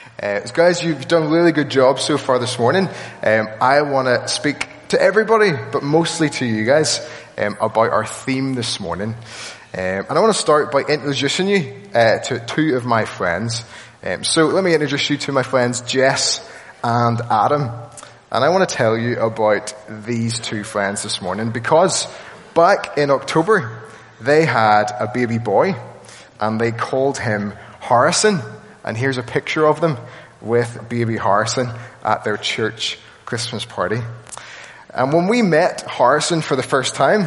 Guys, you've done a really good job so far this morning. I want to speak to everybody, but mostly to you guys, about our theme this morning. And I want to start by introducing you to two of my friends. So let me introduce you to my friends Jess and Adam. And I want to tell you about these two friends this morning because back in October, they had a baby boy and they called him Harrison. And here's a picture of them with baby Harrison at their church Christmas party. And when we met Harrison for the first time,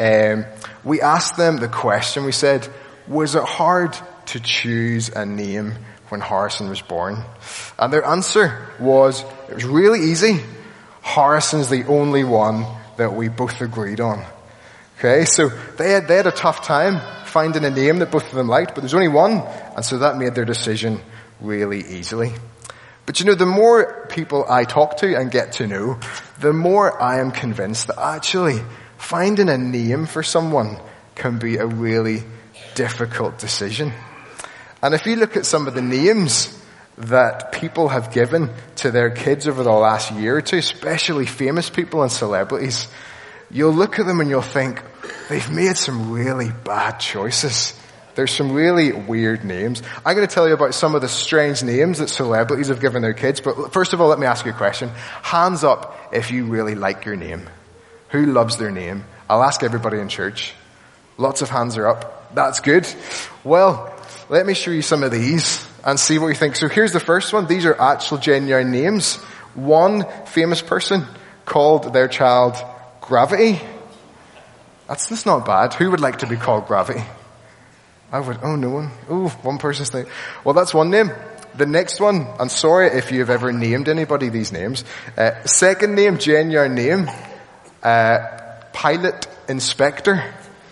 we asked them the question. We said, was it hard to choose a name when Harrison was born? And their answer was, it was really easy. Harrison's the only one that we both agreed on. Okay, so they had a tough time finding a name that both of them liked, but there's only one, and so that made their decision really easily. But you know, the more people I talk to and get to know, the more I am convinced that actually finding a name for someone can be a really difficult decision. And if you look at some of the names that people have given to their kids over the last year or two, especially famous people and celebrities, you'll look at them and you'll think, they've made some really bad choices. There's some really weird names. I'm going to tell you about some of the strange names that celebrities have given their kids, but first of all, let me ask you a question. Hands up if you really like your name. Who loves their name? I'll ask everybody in church. Lots of hands are up. That's good. Well, let me show you some of these and see what you think. So here's the first one. These are actual genuine names. One famous person called their child Gravity. That's not bad. Who would like to be called Gravity? I would. Oh, no one. Oh, one person's name. Well, that's one name. The next one, I'm sorry if you've ever named anybody these names. Second name, genuine name, Pilot Inspector.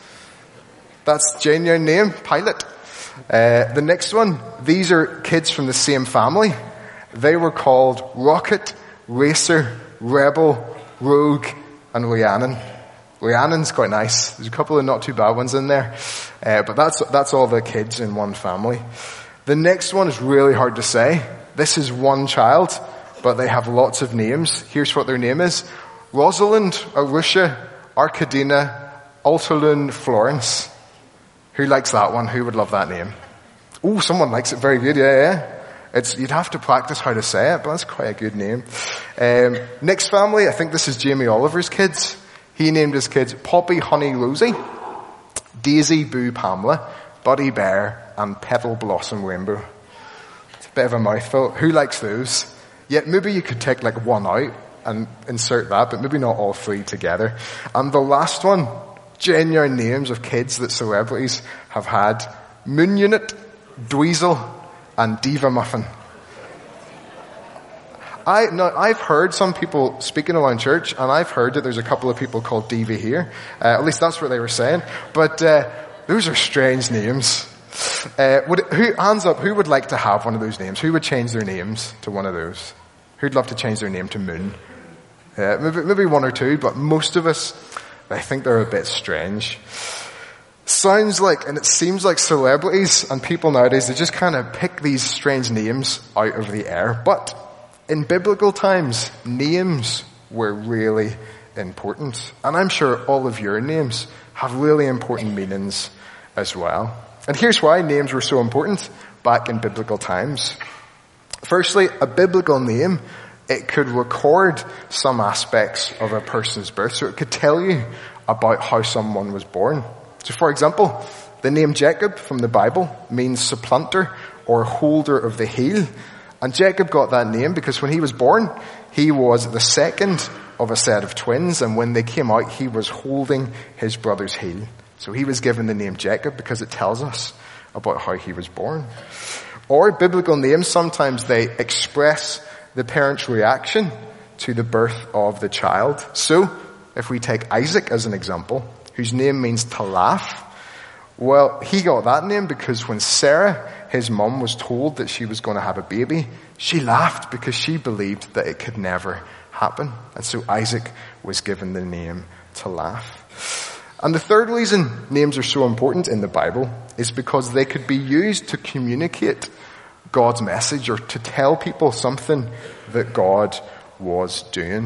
That's genuine name, Pilot. The next one, these are kids from the same family. They were called Rocket, Racer, Rebel, Rogue, and Rhiannon. Rhiannon's quite nice. There's a couple of not too bad ones in there. But that's all the kids in one family. The next one is really hard to say. This is one child, but they have lots of names. Here's what their name is. Rosalind, Arusha, Arkadina, Altalune, Florence. Who likes that one? Who would love that name? Oh, someone likes it. Very good. Yeah. You'd have to practice how to say it, but that's quite a good name. Next family, I think this is Jamie Oliver's kids. He named his kids Poppy, Honey, Rosie, Daisy, Boo, Pamela, Buddy Bear, and Petal Blossom Rainbow. It's a bit of a mouthful. Who likes those? Yet maybe you could take like one out and insert that, but maybe not all three together. And the last one, genuine names of kids that celebrities have had. Moon Unit, Dweezil, and Diva Muffin. I've heard some people speaking around church, and I've heard that there's a couple of people called Diva here. At least that's what they were saying. But those are strange names. Hands up, who would like to have one of those names? Who would change their names to one of those? Who'd love to change their name to Moon? Maybe one or two, but most of us, I think they're a bit strange. Sounds like, and it seems like celebrities and people nowadays, they just kind of pick these strange names out of the air. But in biblical times, names were really important. And I'm sure all of your names have really important meanings as well. And here's why names were so important back in biblical times. Firstly, a biblical name, it could record some aspects of a person's birth. So it could tell you about how someone was born. So for example, the name Jacob from the Bible means supplanter or holder of the heel. And Jacob got that name because when he was born, he was the second of a set of twins. And when they came out, he was holding his brother's heel. So he was given the name Jacob because it tells us about how he was born. Or biblical names, sometimes they express the parent's reaction to the birth of the child. So if we take Isaac as an example, whose name means to laugh, well, he got that name because when Sarah, his mum, was told that she was going to have a baby, she laughed because she believed that it could never happen. And so Isaac was given the name to laugh. And the third reason names are so important in the Bible is because they could be used to communicate God's message or to tell people something that God was doing.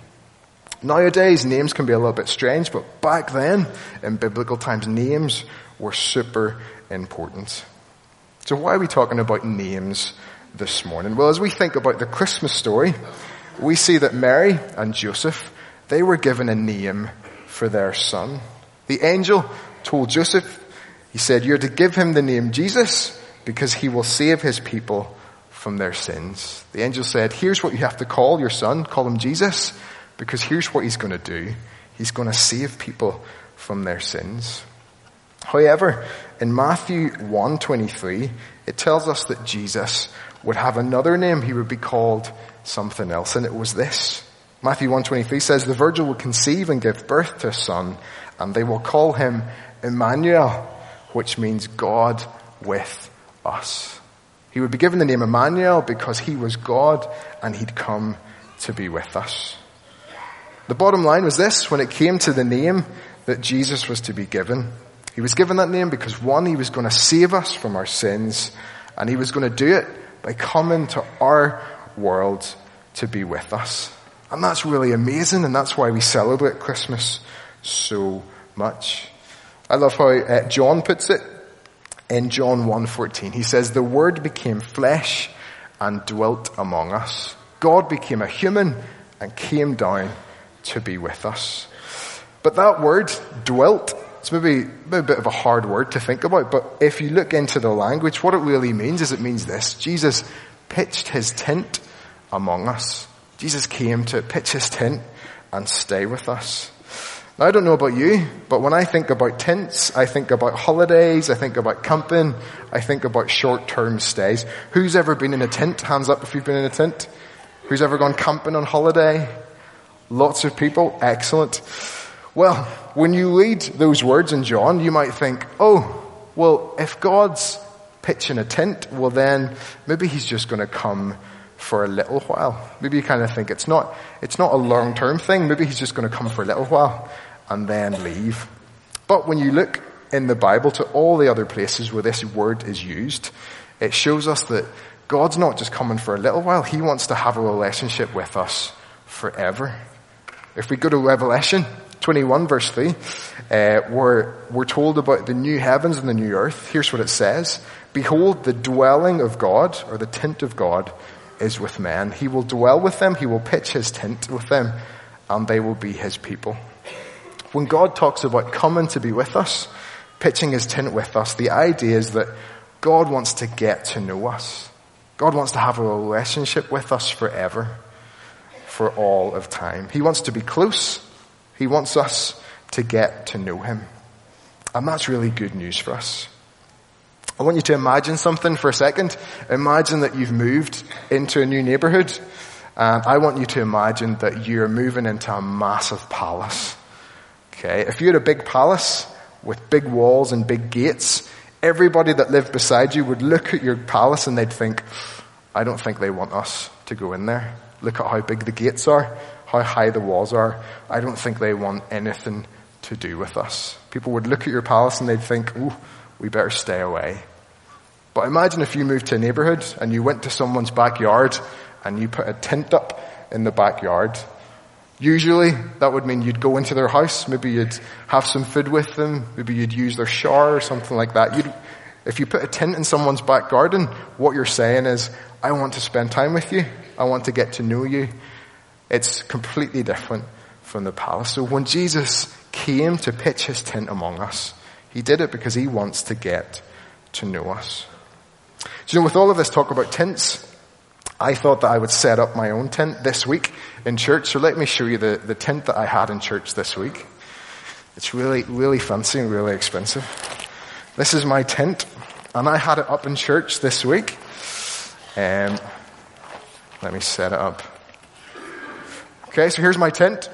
Nowadays, names can be a little bit strange, but back then, in biblical times, names were super important. So why are we talking about names this morning? Well, as we think about the Christmas story, we see that Mary and Joseph, they were given a name for their son. The angel told Joseph, he said, "You're to give him the name Jesus because he will save his people from their sins." The angel said, "Here's what you have to call your son. Call him Jesus because here's what he's going to do. He's going to save people from their sins." However, in Matthew 1:23, it tells us that Jesus would have another name. He would be called something else, and it was this. Matthew 1:23 says, "The virgin will conceive and give birth to a son, and they will call him Emmanuel," which means God with us. He would be given the name Emmanuel because he was God and he'd come to be with us. The bottom line was this: when it came to the name that Jesus was to be given, he was given that name because, one, he was going to save us from our sins, and he was going to do it by coming to our world to be with us. And that's really amazing, and that's why we celebrate Christmas so much. I love how John puts it in John 1:14. He says, "The Word became flesh and dwelt among us." God became a human and came down to be with us. But that word, dwelt, it's maybe a bit of a hard word to think about, but if you look into the language, what it really means is it means this: Jesus pitched his tent among us. Jesus came to pitch his tent and stay with us. Now, I don't know about you, but when I think about tents, I think about holidays, I think about camping, I think about short-term stays. Who's ever been in a tent? Hands up if you've been in a tent. Who's ever gone camping on holiday? Lots of people. Excellent. Well, when you read those words in John, you might think, oh, well, if God's pitching a tent, well then maybe he's just going to come for a little while. Maybe you kind of think it's not a long-term thing. Maybe he's just going to come for a little while and then leave. But when you look in the Bible to all the other places where this word is used, it shows us that God's not just coming for a little while. He wants to have a relationship with us forever. If we go to Revelation 21 verse 3, we're told about the new heavens and the new earth. Here's what it says: "Behold, the dwelling of God," or the tent of God, "is with men. He will dwell with them. He will pitch his tent with them, and they will be his people." When God talks about coming to be with us, pitching his tent with us, the idea is that God wants to get to know us. God wants to have a relationship with us forever, for all of time. He wants to be close. He wants us to get to know him. And that's really good news for us. I want you to imagine something for a second. Imagine that you've moved into a new neighborhood. And I want you to imagine that you're moving into a massive palace. Okay, if you had a big palace with big walls and big gates, everybody that lived beside you would look at your palace and they'd think, I don't think they want us to go in there. Look at how big the gates are, how high the walls are. I don't think they want anything to do with us. People would look at your palace and they'd think, ooh, we better stay away. But imagine if you moved to a neighborhood and you went to someone's backyard and you put a tent up in the backyard. Usually that would mean you'd go into their house, maybe you'd have some food with them, maybe you'd use their shower or something like that. If you put a tent in someone's back garden, what you're saying is, I want to spend time with you, I want to get to know you. It's completely different from the palace. So when Jesus came to pitch his tent among us, he did it because he wants to get to know us. Do you know, with all of this talk about tents, I thought that I would set up my own tent this week in church. So let me show you the tent that I had in church this week. It's really, really fancy and really expensive. This is my tent, and I had it up in church this week. Let me set it up. Okay, so here's my tent.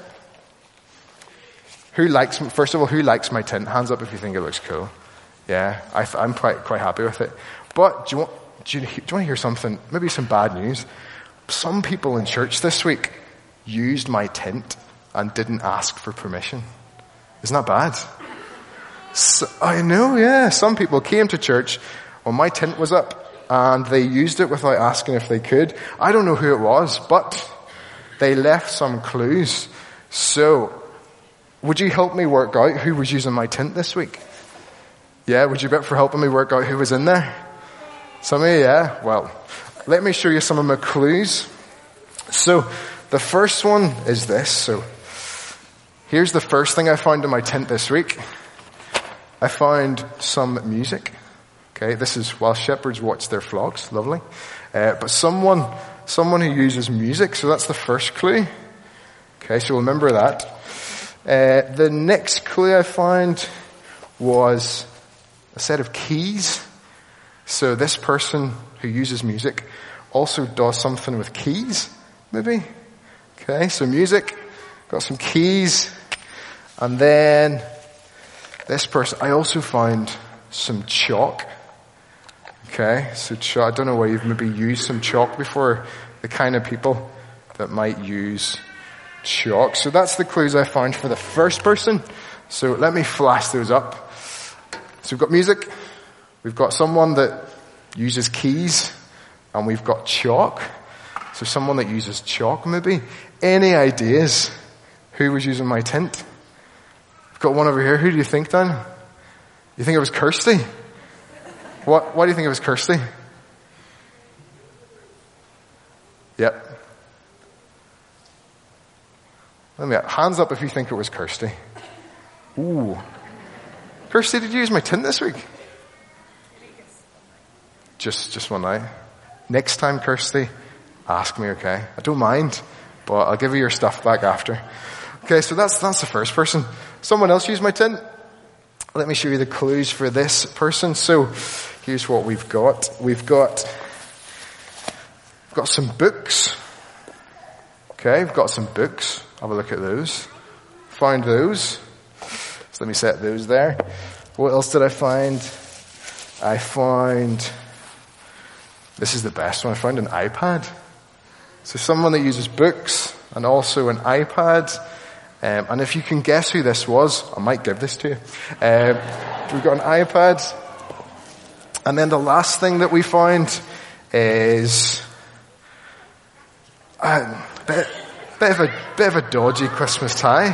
First of all, who likes my tent? Hands up if you think it looks cool. Yeah, I'm quite happy with it. But do you want to hear something? Maybe some bad news. Some people in church this week used my tent and didn't ask for permission. Isn't that bad? I know, yeah. Some people came to church when my tent was up and they used it without asking if they could. I don't know who it was, but they left some clues. So, would you help me work out who was using my tent this week? Yeah, would you bet for helping me work out who was in there? Some of you, yeah? Well, let me show you some of my clues. So, the first one is this. So, here's the first thing I found in my tent this week. I found some music. Okay, this is while shepherds watch their flocks. Lovely. But someone who uses music. So that's the first clue. Okay, so remember that. The next clue I found was a set of keys. So this person who uses music also does something with keys, maybe. Okay, so music, got some keys, and then this person, I also found some chalk. Okay, so chalk, I don't know why you've maybe used some chalk before, the kind of people that might use chalk. So that's the clues I found for the first person. So let me flash those up. So we've got music, we've got someone that uses keys, and we've got chalk. So someone that uses chalk maybe. Any ideas who was using my tent? I've got one over here. Who do you think, Dan? You think it was Kirsty? Why do you think it was Kirsty? Yep. Hands up if you think it was Kirsty. Ooh. Kirsty, did you use my tent this week? Just one night. Next time, Kirsty, ask me, okay? I don't mind, but I'll give you your stuff back after. Okay, so that's the first person. Someone else used my tent. Let me show you the clues for this person. So, here's what we've got. We've got some books. Okay, we've got some books. Have a look at those. Found those. So let me set those there. What else did I find? I found, this is the best one, I found an iPad. So someone that uses books and also an iPad. And if you can guess who this was, I might give this to you. We've of an iPad. And then the last thing that we find is a bit of a dodgy Christmas tie.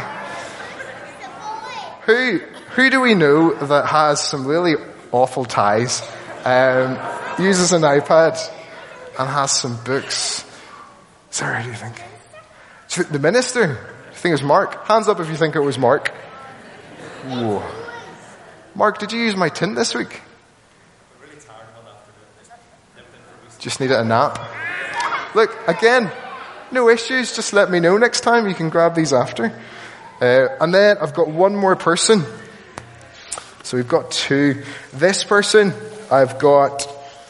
Who do we know that has some really awful ties, uses an iPad and has some books? Sarah, do you think? The minister? Do you think it was Mark? Hands up if you think it was Mark. Whoa. Mark, did you use my tint this week? Just needed a nap. Look, again, no issues. Just let me know next time. You can grab these after. And then I've got one more person. So we've got two. This person, I've got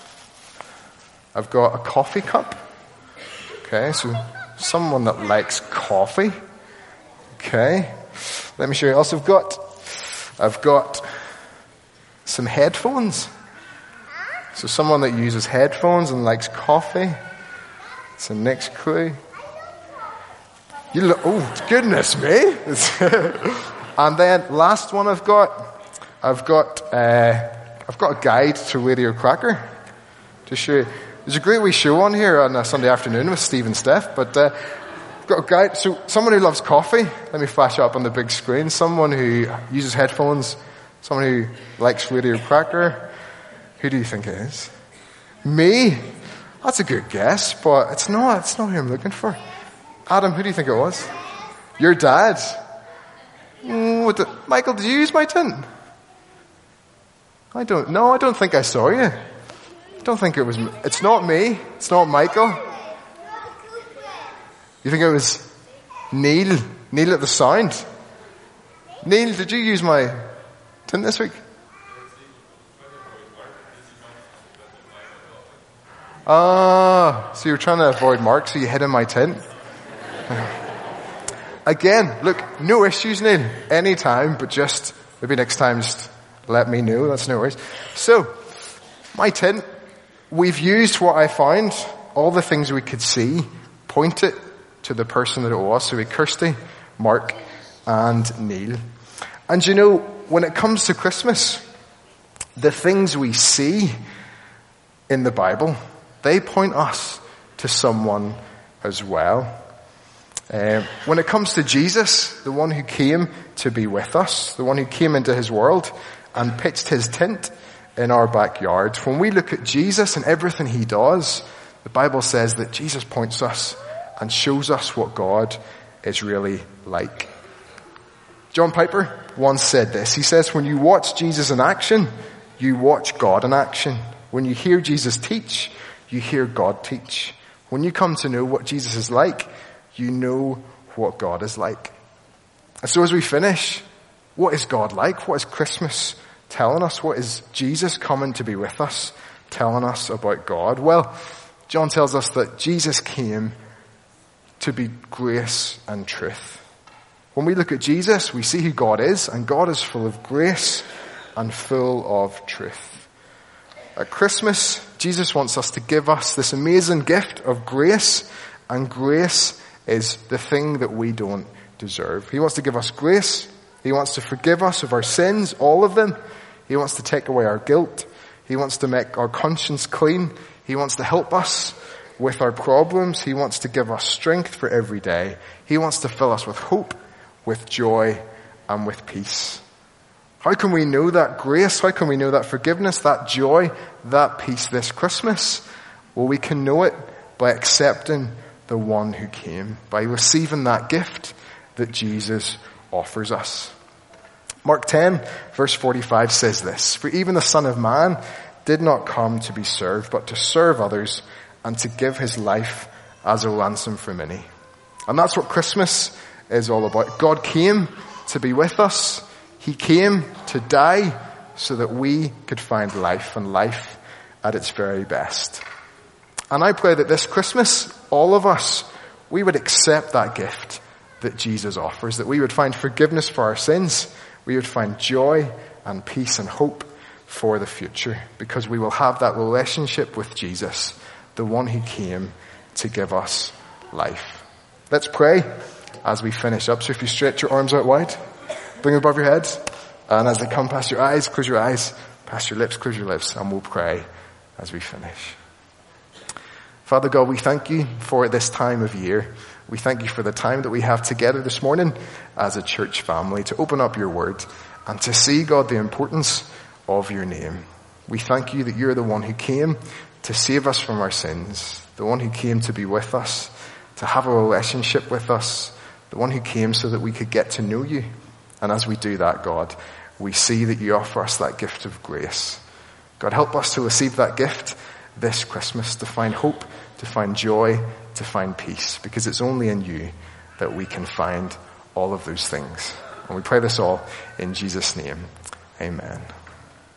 a coffee cup. Okay, so someone that likes coffee. Okay. Let me show you. Also, I've got some headphones. So someone that uses headphones and likes coffee. So next clue. Oh, goodness me. And then last one I've got a guide to Radio Cracker to show you. There's a great wee show on here on a Sunday afternoon with Steve and Steph, but I've got a guide. So someone who loves coffee, let me flash up on the big screen. Someone who uses headphones, someone who likes Radio Cracker. Who do you think it is? Me? That's a good guess, but it's not who I'm looking for. Adam, who do you think it was? Your dad? Michael, did you use my tint? I don't think I saw you. I don't think it was, it's not me. It's not Michael. You think it was Neil? Neil at the sound? Neil, did you use my tint this week? So you're trying to avoid Mark, so you hid in my tent. Again, look, no issues, Neil. Anytime, but just, maybe next time, just let me know. That's no worries. So, my tent, we've used what I found, all the things we could see, point it to the person that it was. So we had Kirsty, Mark, and Neil. And you know, when it comes to Christmas, the things we see in the Bible, they point us to someone as well. When it comes to Jesus, the one who came to be with us, the one who came into his world and pitched his tent in our backyard, when we look at Jesus and everything he does, the Bible says that Jesus points us and shows us what God is really like. John Piper once said this. He says, when you watch Jesus in action, you watch God in action. When you hear Jesus teach, you hear God teach. When you come to know what Jesus is like, you know what God is like. And so as we finish, what is God like? What is Christmas telling us? What is Jesus coming to be with us telling us about God? Well, John tells us that Jesus came to be grace and truth. When we look at Jesus, we see who God is, and God is full of grace and full of truth. At Christmas, Jesus wants us to give us this amazing gift of grace, and grace is the thing that we don't deserve. He wants to give us grace. He wants to forgive us of our sins, all of them. He wants to take away our guilt. He wants to make our conscience clean. He wants to help us with our problems. He wants to give us strength for every day. He wants to fill us with hope, with joy, and with peace. How can we know that grace? How can we know that forgiveness, that joy, that peace this Christmas? Well, we can know it by accepting the one who came, by receiving that gift that Jesus offers us. Mark 10, verse 45 says this, "For even the Son of Man did not come to be served, but to serve others and to give his life as a ransom for many." And that's what Christmas is all about. God came to be with us. He came to die so that we could find life, and life at its very best. And I pray that this Christmas, all of us, we would accept that gift that Jesus offers, that we would find forgiveness for our sins, we would find joy and peace and hope for the future, because we will have that relationship with Jesus, the one who came to give us life. Let's pray as we finish up. So if you stretch your arms out wide, bring them above your head, and as they come past your eyes, close your eyes, past your lips, close your lips, and we'll pray as we finish. Father God, we thank you for this time of year. We thank you for the time that we have together this morning as a church family to open up your word and to see, God, the importance of your name. We thank you that you're the one who came to save us from our sins, the one who came to be with us, to have a relationship with us, the one who came so that we could get to know you. And as we do that, God, we see that you offer us that gift of grace. God, help us to receive that gift this Christmas, to find hope, to find joy, to find peace, because it's only in you that we can find all of those things. And we pray this all in Jesus' name. Amen.